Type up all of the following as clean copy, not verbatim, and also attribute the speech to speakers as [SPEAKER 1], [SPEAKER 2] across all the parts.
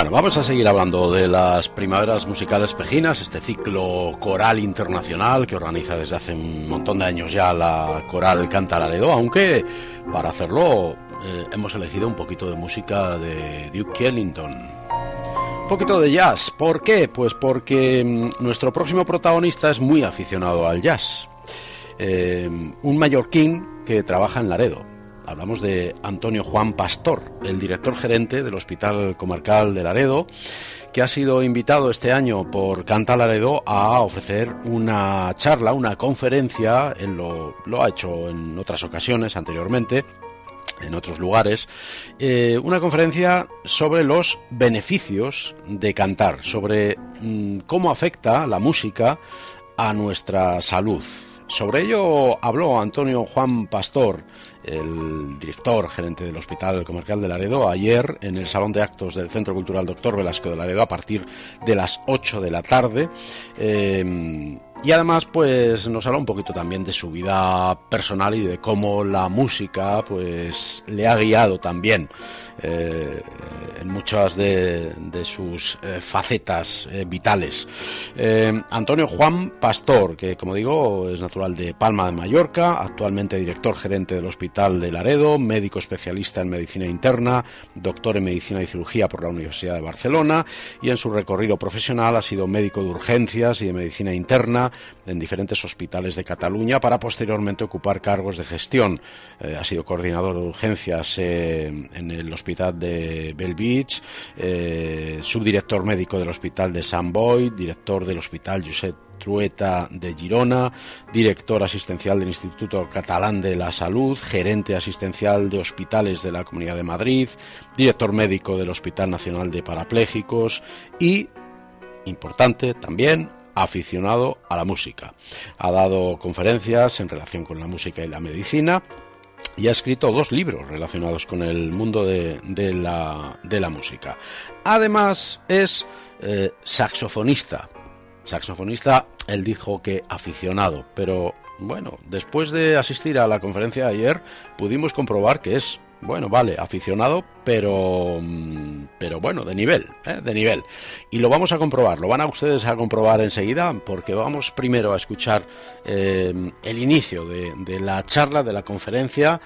[SPEAKER 1] Bueno, vamos a seguir hablando de las primaveras musicales pejinas, este ciclo coral internacional que organiza desde hace un montón de años ya la Coral Canta Laredo, aunque para hacerlo hemos elegido un poquito de música de Duke Ellington. Un poquito de jazz. ¿Por qué? Pues porque nuestro próximo protagonista es muy aficionado al jazz. Un mallorquín que trabaja en Laredo. Hablamos de Antonio Juan Pastor, el director gerente del Hospital Comarcal de Laredo, que ha sido invitado este año por Canta Laredo a ofrecer una charla, una conferencia. Él lo ha hecho en otras ocasiones anteriormente, en otros lugares, una conferencia sobre los beneficios de cantar, sobre cómo afecta la música a nuestra salud. Sobre ello habló Antonio Juan Pastor, el director gerente del Hospital Comarcal de Laredo, ayer en el Salón de Actos del Centro Cultural Dr. Velasco de Laredo a partir de las 8 de la tarde. Y además pues nos habla un poquito también de su vida personal y de cómo la música pues le ha guiado también en muchas de sus facetas vitales. Antonio Juan Pastor, que como digo es natural de Palma de Mallorca, actualmente director gerente del Hospital de Laredo, médico especialista en medicina interna, doctor en medicina y cirugía por la Universidad de Barcelona, y en su recorrido profesional ha sido médico de urgencias y de medicina interna en diferentes hospitales de Cataluña para posteriormente ocupar cargos de gestión. Ha sido coordinador de urgencias en el Hospital de Bellvitge, subdirector médico del Hospital de Sant Boi, director del Hospital Josep Trueta de Girona, director asistencial del Instituto Catalán de la Salud, gerente asistencial de hospitales de la Comunidad de Madrid, director médico del Hospital Nacional de Parapléjicos y, importante también, aficionado a la música. Ha dado conferencias en relación con la música y la medicina y ha escrito 2 libros relacionados con el mundo de la música. Además es saxofonista. Saxofonista, él dijo que aficionado, pero bueno, después de asistir a la conferencia de ayer pudimos comprobar que es, bueno, vale, aficionado, pero bueno, de nivel. Y lo vamos a comprobar, lo van a ustedes a comprobar enseguida, porque vamos primero a escuchar el inicio de la charla, de la conferencia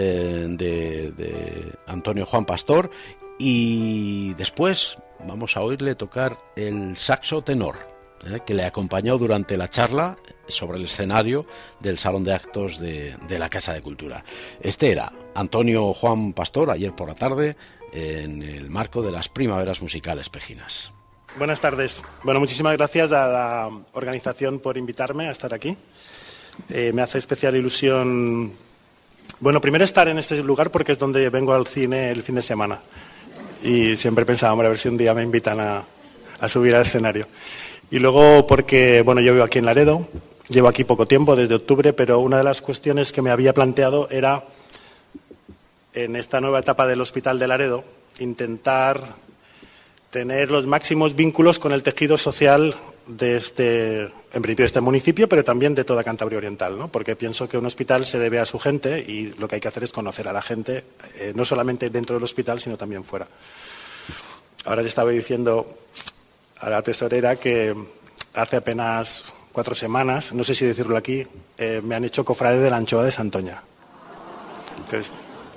[SPEAKER 1] de Antonio Juan Pastor, y después vamos a oírle tocar el saxo tenor, que le acompañó durante la charla sobre el escenario del Salón de Actos de la Casa de Cultura. Este era Antonio Juan Pastor ayer por la tarde en el marco de las primaveras musicales pejinas.
[SPEAKER 2] Buenas tardes. Bueno, muchísimas gracias a la organización por invitarme a estar aquí. Me hace especial ilusión, bueno, primero estar en este lugar porque es donde vengo al cine el fin de semana. Y siempre pensaba, hombre, a ver si un día me invitan a subir al escenario. Y luego porque, bueno, yo vivo aquí en Laredo, llevo aquí poco tiempo, desde octubre, pero una de las cuestiones que me había planteado era, en esta nueva etapa del Hospital de Laredo, intentar tener los máximos vínculos con el tejido social de en principio de este municipio, pero también de toda Cantabria Oriental, ¿no? Porque pienso que un hospital se debe a su gente y lo que hay que hacer es conocer a la gente, no solamente dentro del hospital, sino también fuera. Ahora le estaba diciendo a la tesorera que hace apenas 4 semanas, no sé si decirlo aquí, me han hecho cofrade de la anchoa de Santoña. Entonces,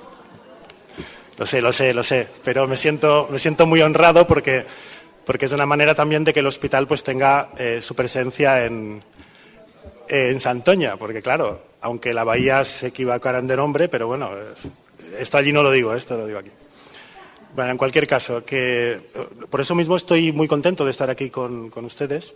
[SPEAKER 2] lo sé, pero me siento muy honrado porque es una manera también de que el hospital pues tenga su presencia en Santoña, porque claro, aunque la bahía se equivocaran de nombre, pero bueno, esto allí no lo digo, esto lo digo aquí. Bueno, en cualquier caso, que por eso mismo estoy muy contento de estar aquí con ustedes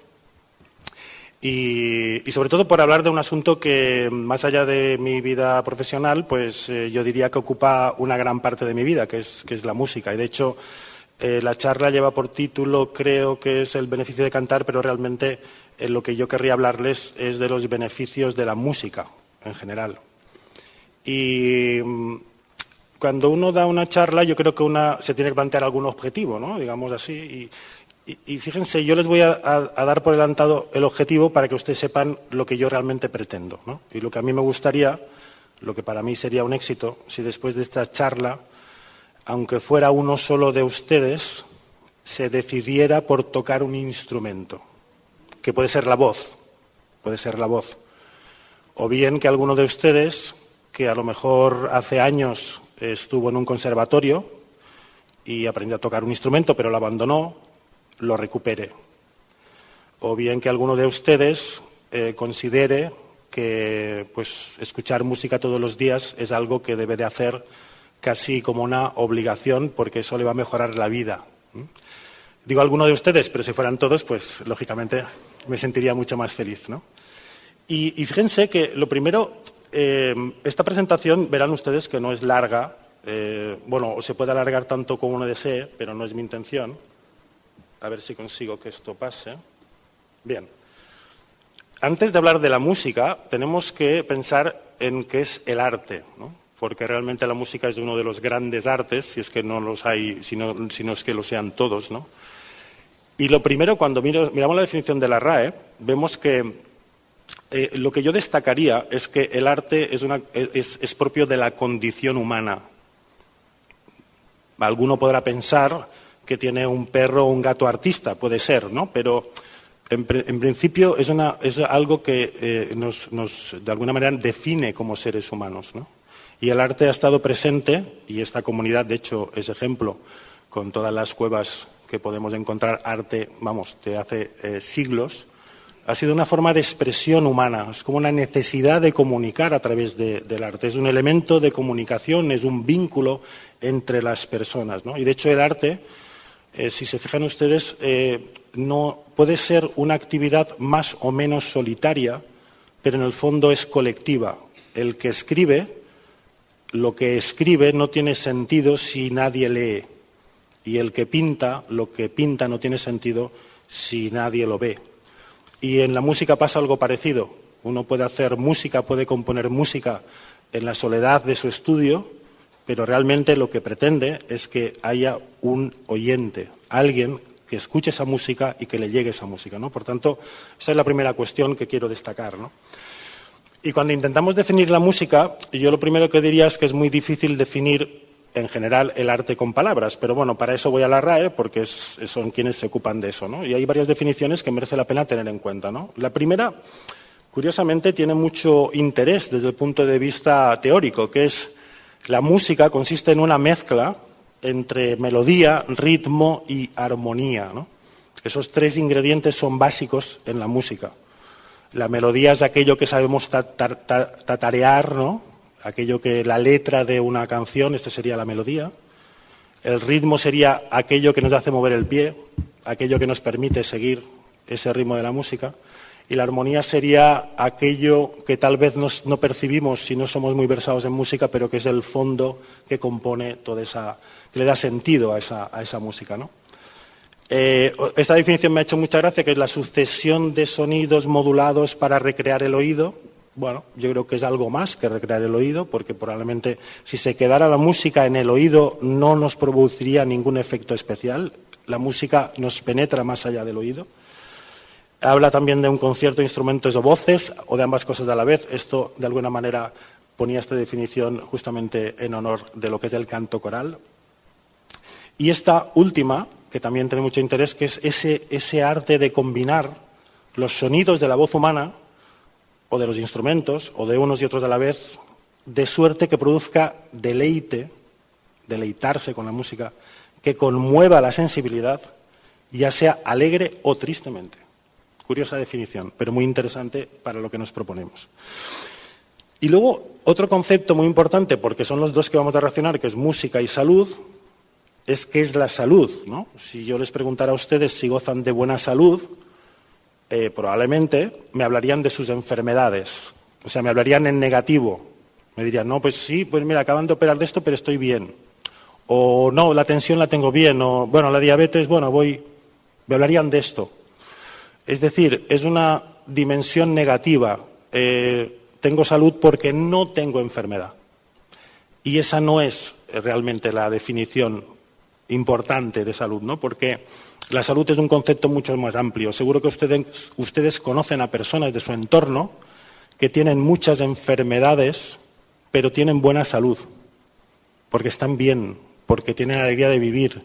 [SPEAKER 2] y sobre todo por hablar de un asunto que, más allá de mi vida profesional, pues yo diría que ocupa una gran parte de mi vida, que es la música. Y de hecho, la charla lleva por título, creo que es el beneficio de cantar, pero realmente lo que yo querría hablarles es de los beneficios de la música en general. Y cuando uno da una charla, yo creo que se tiene que plantear algún objetivo, ¿no? Digamos así. Y fíjense, yo les voy a dar por adelantado el objetivo para que ustedes sepan lo que yo realmente pretendo, ¿no? Y lo que a mí me gustaría, lo que para mí sería un éxito, si después de esta charla, aunque fuera uno solo de ustedes, se decidiera por tocar un instrumento, que puede ser la voz, o bien que alguno de ustedes, que a lo mejor hace años estuvo en un conservatorio y aprendió a tocar un instrumento pero lo abandonó, lo recupere. O bien que alguno de ustedes considere que pues, escuchar música todos los días es algo que debe de hacer casi como una obligación porque eso le va a mejorar la vida. Digo alguno de ustedes, pero si fueran todos, pues lógicamente me sentiría mucho más feliz, ¿no? Y fíjense que lo primero, esta presentación verán ustedes que no es larga, bueno, se puede alargar tanto como uno desee, pero no es mi intención. A ver si consigo que esto pase. Bien. Antes de hablar de la música, tenemos que pensar en qué es el arte, ¿no? Porque realmente la música es uno de los grandes artes, si es que no los hay, si no es que lo sean todos, ¿no? Y lo primero, cuando miramos la definición de la RAE, vemos que lo que yo destacaría es que el arte es propio de la condición humana. Alguno podrá pensar que tiene un perro o un gato artista, puede ser, ¿no? Pero en principio es algo que nos de alguna manera define como seres humanos, ¿no? Y el arte ha estado presente, y esta comunidad, de hecho, es ejemplo, con todas las cuevas que podemos encontrar arte, vamos, de hace siglos, ha sido una forma de expresión humana, es como una necesidad de comunicar a través del arte, es un elemento de comunicación, es un vínculo entre las personas, ¿no? Y de hecho el arte, si se fijan ustedes, no puede ser una actividad más o menos solitaria, pero en el fondo es colectiva. El que escribe, lo que escribe no tiene sentido si nadie lee. Y el que pinta, lo que pinta no tiene sentido si nadie lo ve. Y en la música pasa algo parecido. Uno puede hacer música, puede componer música en la soledad de su estudio, pero realmente lo que pretende es que haya un oyente, alguien que escuche esa música y que le llegue esa música, ¿no? Por tanto, esa es la primera cuestión que quiero destacar, ¿no? Y cuando intentamos definir la música, yo lo primero que diría es que es muy difícil definir en general el arte con palabras, pero bueno, para eso voy a la RAE porque son quienes se ocupan de eso, ¿no? Y hay varias definiciones que merece la pena tener en cuenta, ¿no? La primera, curiosamente, tiene mucho interés desde el punto de vista teórico, que es la música consiste en una mezcla entre melodía, ritmo y armonía, ¿no? Esos tres ingredientes son básicos en la música. La melodía es aquello que sabemos tatarear, ¿no? Aquello que la letra de una canción, esto sería la melodía. El ritmo sería aquello que nos hace mover el pie, aquello que nos permite seguir ese ritmo de la música. Y la armonía sería aquello que tal vez no percibimos si no somos muy versados en música, pero que es el fondo que compone toda esa, que le da sentido a esa música, ¿no? Esta definición me ha hecho mucha gracia, que es la sucesión de sonidos modulados para recrear el oído. Bueno, yo creo que es algo más que recrear el oído, porque probablemente si se quedara la música en el oído no nos produciría ningún efecto especial. La música nos penetra más allá del oído. Habla también de un concierto de instrumentos o voces, o de ambas cosas a la vez. Esto, de alguna manera, ponía esta definición justamente en honor de lo que es el canto coral. Y esta última, que también tiene mucho interés, que es ese arte de combinar los sonidos de la voz humana o de los instrumentos, o de unos y otros a la vez, de suerte que produzca deleitarse con la música, que conmueva la sensibilidad, ya sea alegre o tristemente. Curiosa definición, pero muy interesante para lo que nos proponemos. Y luego, otro concepto muy importante, porque son los dos que vamos a relacionar, que es música y salud, es qué es la salud, ¿no? Si yo les preguntara a ustedes si gozan de buena salud, probablemente me hablarían de sus enfermedades, o sea, me hablarían en negativo. Me dirían, no, pues sí, pues mira, acaban de operar de esto, pero estoy bien. O no, la tensión la tengo bien, o bueno, la diabetes, bueno, me hablarían de esto. Es decir, es una dimensión negativa. Tengo salud porque no tengo enfermedad. Y esa no es realmente la definición importante de salud, ¿no? Porque la salud es un concepto mucho más amplio. Seguro que ustedes conocen a personas de su entorno que tienen muchas enfermedades, pero tienen buena salud, porque están bien, porque tienen alegría de vivir,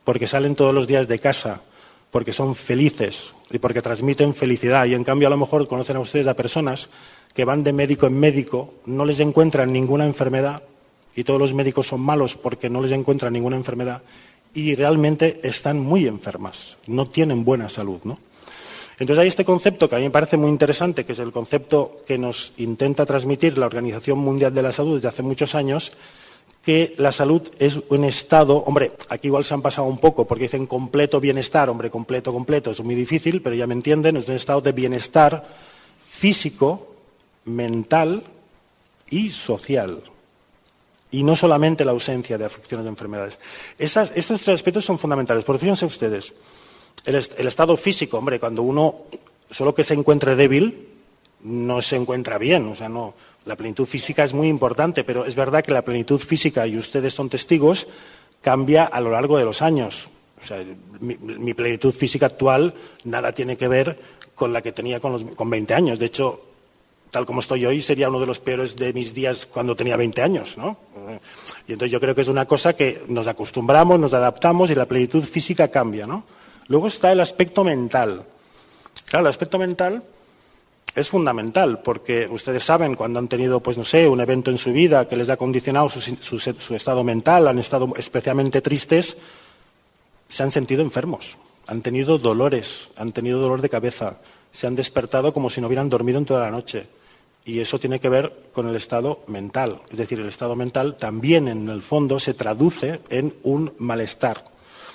[SPEAKER 2] porque salen todos los días de casa, porque son felices y porque transmiten felicidad. Y en cambio a lo mejor conocen a ustedes a personas que van de médico en médico, no les encuentran ninguna enfermedad y todos los médicos son malos porque no les encuentran ninguna enfermedad y realmente están muy enfermas, no tienen buena salud, ¿no? Entonces hay este concepto que a mí me parece muy interesante, que es el concepto que nos intenta transmitir la Organización Mundial de la Salud desde hace muchos años, que la salud es un estado, hombre, aquí igual se han pasado un poco porque dicen completo bienestar, hombre, completo, es muy difícil, pero ya me entienden, es un estado de bienestar físico, mental y social. Y no solamente la ausencia de afecciones de enfermedades. Estos tres aspectos son fundamentales, porque fíjense ustedes, el estado físico, hombre, cuando uno solo que se encuentre débil, no se encuentra bien, o sea, no, la plenitud física es muy importante, pero es verdad que la plenitud física, y ustedes son testigos, cambia a lo largo de los años. O sea, mi plenitud física actual nada tiene que ver con la que tenía con 20 años. De hecho, tal como estoy hoy, sería uno de los peores de mis días cuando tenía 20 años, ¿no? Y entonces yo creo que es una cosa que nos acostumbramos, nos adaptamos y la plenitud física cambia, ¿no? Luego está el aspecto mental. Claro, el aspecto mental es fundamental porque ustedes saben cuando han tenido, pues no sé, un evento en su vida que les ha condicionado su estado mental, han estado especialmente tristes, se han sentido enfermos, han tenido dolores, han tenido dolor de cabeza, se han despertado como si no hubieran dormido en toda la noche. Y eso tiene que ver con el estado mental. Es decir, el estado mental también en el fondo se traduce en un malestar.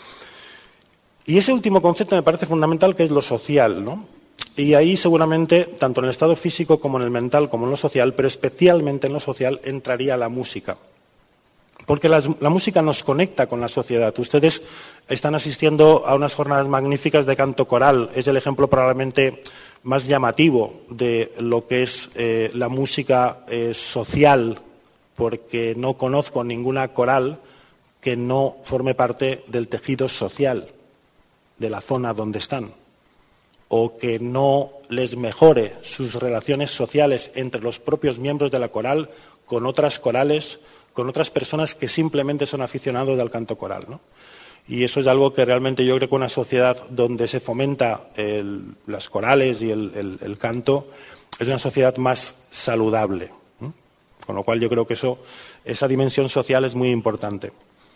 [SPEAKER 2] Y ese último concepto me parece fundamental, que es lo social, ¿no? Y ahí seguramente, tanto en el estado físico como en el mental, como en lo social, pero especialmente en lo social, entraría la música. Porque la música nos conecta con la sociedad. Ustedes están asistiendo a unas jornadas magníficas de canto coral. Es el ejemplo probablemente más llamativo de lo que es la música social, porque no conozco ninguna coral que no forme parte del tejido social de la zona donde están, o que no les mejore sus relaciones sociales entre los propios miembros de la coral con otras corales, con otras personas que simplemente son aficionados al canto coral, ¿no? Y eso es algo que realmente yo creo que una sociedad donde se fomenta las corales y el canto es una sociedad más saludable, ¿no? Con lo cual yo creo que esa dimensión social es muy importante.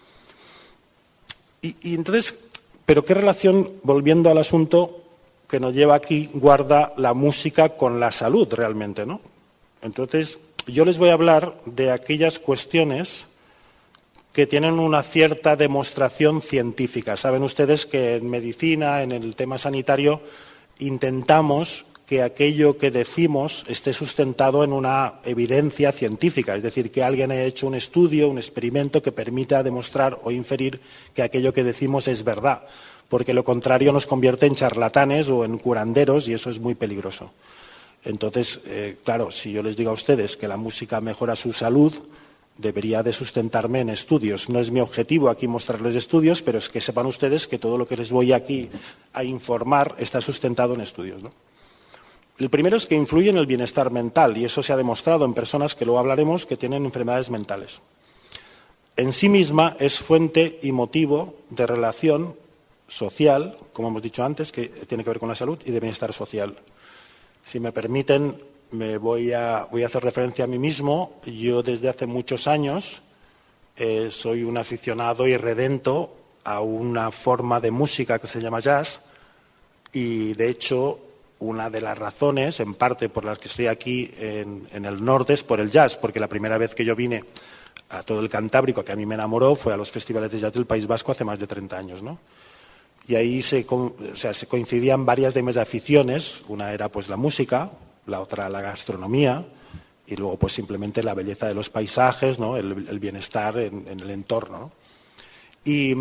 [SPEAKER 2] Y entonces, ¿pero qué relación, volviendo al asunto que nos lleva aquí, guarda la música con la salud realmente, ¿no? Entonces, yo les voy a hablar de aquellas cuestiones que tienen una cierta demostración científica. Saben ustedes que en medicina, en el tema sanitario, intentamos que aquello que decimos esté sustentado en una evidencia científica, es decir, que alguien haya hecho un estudio, un experimento que permita demostrar o inferir que aquello que decimos es verdad, porque lo contrario nos convierte en charlatanes o en curanderos y eso es muy peligroso. Entonces, claro, si yo les digo a ustedes que la música mejora su salud, debería de sustentarme en estudios. No es mi objetivo aquí mostrarles estudios, pero es que sepan ustedes que todo lo que les voy aquí a informar está sustentado en estudios, ¿no? El primero es que influye en el bienestar mental y eso se ha demostrado en personas que luego hablaremos que tienen enfermedades mentales. En sí misma es fuente y motivo de relación social, como hemos dicho antes, que tiene que ver con la salud y de bienestar social. Si me permiten, voy a hacer referencia a mí mismo. Yo desde hace muchos años soy un aficionado irredento a una forma de música que se llama jazz y, de hecho, una de las razones, en parte por las que estoy aquí en el norte, es por el jazz, porque la primera vez que yo vine a todo el Cantábrico, que a mí me enamoró, fue a los festivales de jazz del País Vasco hace más de 30 años, ¿no? Y ahí se coincidían varias de mis aficiones. Una era pues la música, la otra la gastronomía y luego pues simplemente la belleza de los paisajes, ¿no? el bienestar en el entorno, ¿no? Y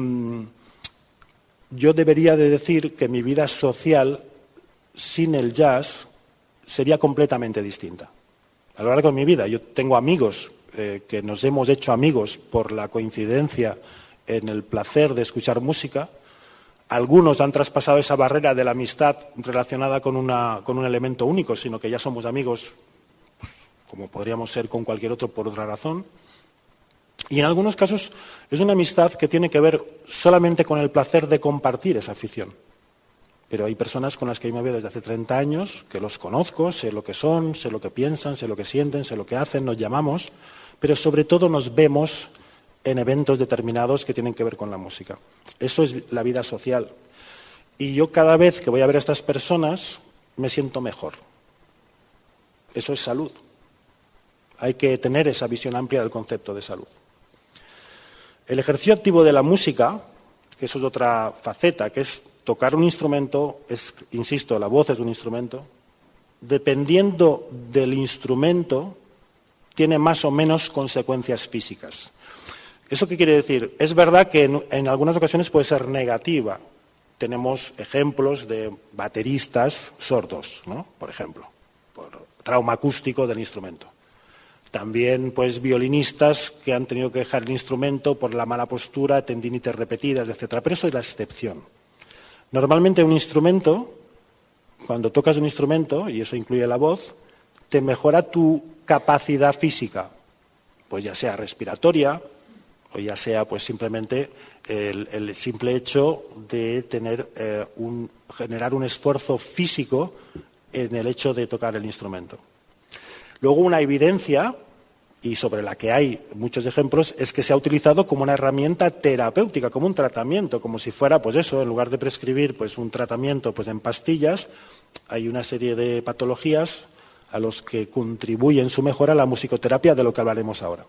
[SPEAKER 2] yo debería de decir que mi vida social sin el jazz sería completamente distinta. A lo largo de mi vida yo tengo amigos que nos hemos hecho amigos por la coincidencia en el placer de escuchar música. Algunos han traspasado esa barrera de la amistad relacionada con un elemento único, sino que ya somos amigos, pues, como podríamos ser con cualquier otro por otra razón. Y en algunos casos es una amistad que tiene que ver solamente con el placer de compartir esa afición. Pero hay personas con las que yo me veo desde hace 30 años, que los conozco, sé lo que son, sé lo que piensan, sé lo que sienten, sé lo que hacen, nos llamamos, pero sobre todo nos vemos en eventos determinados que tienen que ver con la música. Eso es la vida social. Y yo cada vez que voy a ver a estas personas me siento mejor. Eso es salud. Hay que tener esa visión amplia del concepto de salud. El ejercicio activo de la música, que eso es otra faceta, que es tocar un instrumento, insisto, la voz es un instrumento, dependiendo del instrumento, tiene más o menos consecuencias físicas. ¿Eso qué quiere decir? Es verdad que en algunas ocasiones puede ser negativa. Tenemos ejemplos de bateristas sordos, ¿no? Por ejemplo, por trauma acústico del instrumento. También, pues, violinistas que han tenido que dejar el instrumento por la mala postura, tendinitis repetidas, etcétera. Pero eso es la excepción. Normalmente un instrumento, cuando tocas un instrumento, y eso incluye la voz, te mejora tu capacidad física, pues ya sea respiratoria, o ya sea pues simplemente el simple hecho de generar un esfuerzo físico en el hecho de tocar el instrumento. Luego, una evidencia, y sobre la que hay muchos ejemplos, es que se ha utilizado como una herramienta terapéutica, como un tratamiento, como si fuera, pues eso, en lugar de prescribir pues un tratamiento pues en pastillas, hay una serie de patologías a los que contribuye en su mejora la musicoterapia, de lo que hablaremos ahora.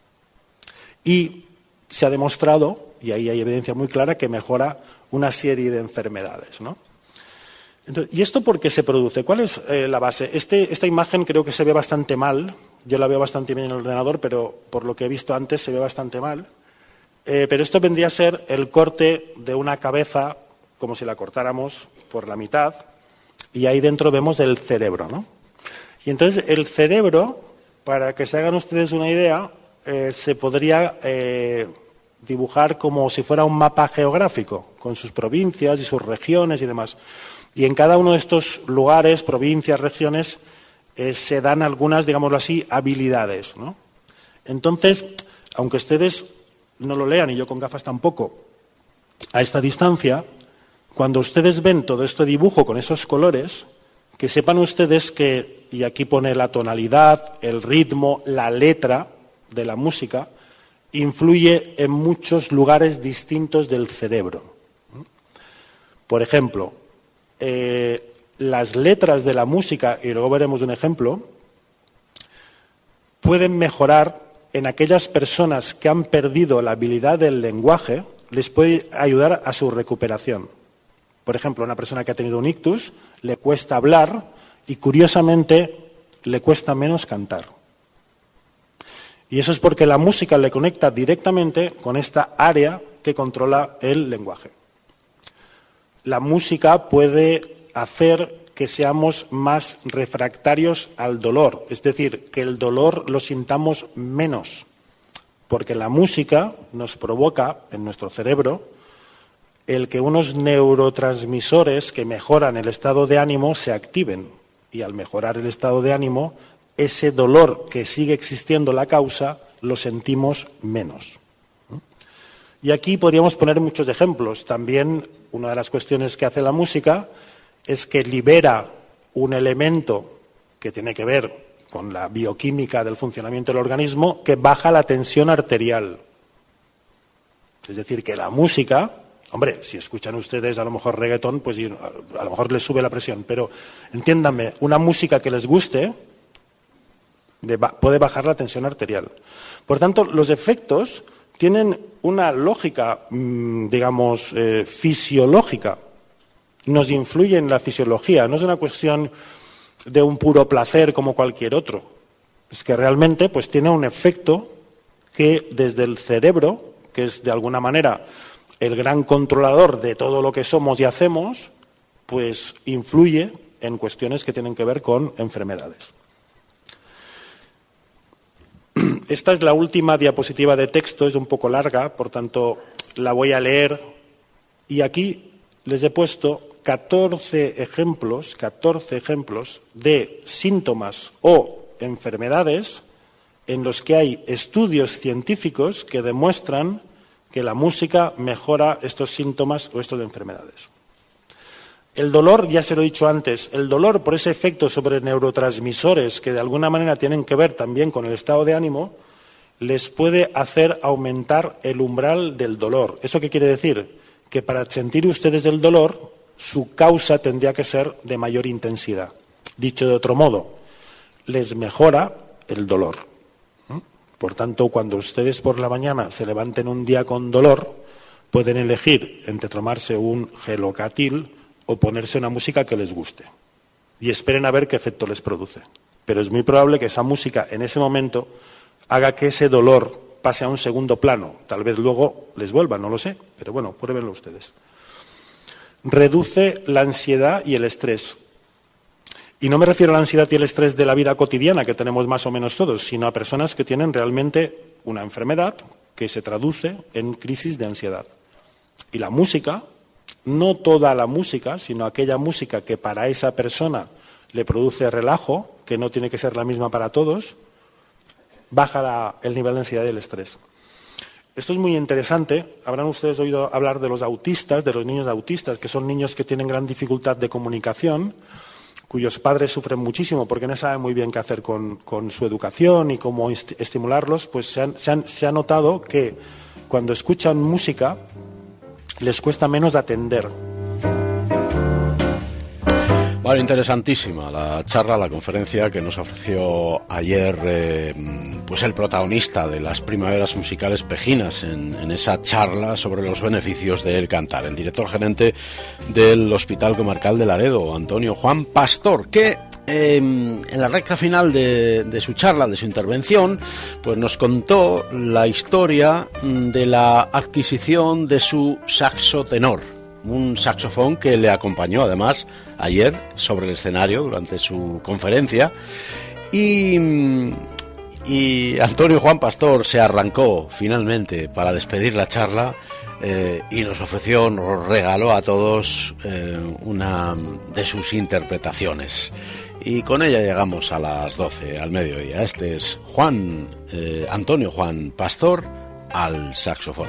[SPEAKER 2] Y se ha demostrado, y ahí hay evidencia muy clara, que mejora una serie de enfermedades, ¿no? Entonces, ¿y esto por qué se produce? ¿Cuál es la base? Esta imagen creo que se ve bastante mal. Yo la veo bastante bien en el ordenador, pero por lo que he visto antes se ve bastante mal. Pero esto vendría a ser el corte de una cabeza, como si la cortáramos por la mitad, y ahí dentro vemos el cerebro, ¿no? Y entonces el cerebro, para que se hagan ustedes una idea, se podría dibujar como si fuera un mapa geográfico, con sus provincias y sus regiones y demás. Y en cada uno de estos lugares, provincias, regiones, se dan algunas, digámoslo así, habilidades, ¿no? Entonces, aunque ustedes no lo lean, y yo con gafas tampoco, a esta distancia, cuando ustedes ven todo este dibujo con esos colores, que sepan ustedes que, y aquí pone la tonalidad, el ritmo, la letra de la música, influye en muchos lugares distintos del cerebro. Por ejemplo, las letras de la música, y luego veremos un ejemplo, pueden mejorar en aquellas personas que han perdido la habilidad del lenguaje, les puede ayudar a su recuperación. Por ejemplo, una persona que ha tenido un ictus le cuesta hablar y, curiosamente, le cuesta menos cantar. Y eso es porque la música le conecta directamente con esta área que controla el lenguaje. La música puede hacer que seamos más refractarios al dolor, es decir, que el dolor lo sintamos menos, porque la música nos provoca en nuestro cerebro el que unos neurotransmisores que mejoran el estado de ánimo se activen, y al mejorar el estado de ánimo, ese dolor que sigue existiendo la causa lo sentimos menos. Y aquí podríamos poner muchos ejemplos. También una de las cuestiones que hace la música es que libera un elemento que tiene que ver con la bioquímica del funcionamiento del organismo, que baja la tensión arterial. Es decir, que la música, hombre, si escuchan ustedes a lo mejor reggaetón, pues a lo mejor les sube la presión, pero entiéndanme, una música que les guste puede bajar la tensión arterial. Por tanto, los efectos tienen una lógica, digamos, fisiológica. Nos influye en la fisiología, no es una cuestión de un puro placer como cualquier otro. Es que realmente pues, tiene un efecto que desde el cerebro, que es de alguna manera el gran controlador de todo lo que somos y hacemos, pues influye en cuestiones que tienen que ver con enfermedades. Esta es la última diapositiva de texto, es un poco larga, por tanto la voy a leer, y aquí les he puesto 14 ejemplos de síntomas o enfermedades en los que hay estudios científicos que demuestran que la música mejora estos síntomas o estas enfermedades. El dolor, ya se lo he dicho antes, el dolor por ese efecto sobre neurotransmisores que de alguna manera tienen que ver también con el estado de ánimo, les puede hacer aumentar el umbral del dolor. ¿Eso qué quiere decir? Que para sentir ustedes el dolor, su causa tendría que ser de mayor intensidad. Dicho de otro modo, les mejora el dolor. Por tanto, cuando ustedes por la mañana se levanten un día con dolor, pueden elegir entre tomarse un Gelocatil o ponerse una música que les guste. Y esperen a ver qué efecto les produce. Pero es muy probable que esa música en ese momento haga que ese dolor pase a un segundo plano. Tal vez luego les vuelva, no lo sé, pero bueno, pruébenlo ustedes. Reduce la ansiedad y el estrés. Y no me refiero a la ansiedad y el estrés de la vida cotidiana que tenemos más o menos todos, sino a personas que tienen realmente una enfermedad que se traduce en crisis de ansiedad. Y la música, no toda la música, sino aquella música que para esa persona le produce relajo, que no tiene que ser la misma para todos, baja el nivel de ansiedad y el estrés. Esto es muy interesante. Habrán ustedes oído hablar de los autistas, de los niños autistas, que son niños que tienen gran dificultad de comunicación, cuyos padres sufren muchísimo porque no saben muy bien qué hacer con su educación y cómo estimularlos. Pues se ha notado que cuando escuchan música les cuesta menos atender.
[SPEAKER 1] Vale, interesantísima la charla, la conferencia que nos ofreció ayer pues el protagonista de las primaveras musicales pejinas en esa charla sobre los beneficios del cantar, el director gerente del Hospital Comarcal de Laredo, Antonio Juan Pastor, que en la recta final de su charla, de su intervención, pues nos contó la historia de la adquisición de su saxo tenor. Un saxofón que le acompañó además ayer sobre el escenario durante su conferencia y Antonio Juan Pastor se arrancó finalmente para despedir la charla y nos regaló a todos una de sus interpretaciones y con ella llegamos a las 12 al mediodía. Este es Antonio Juan Pastor al saxofón.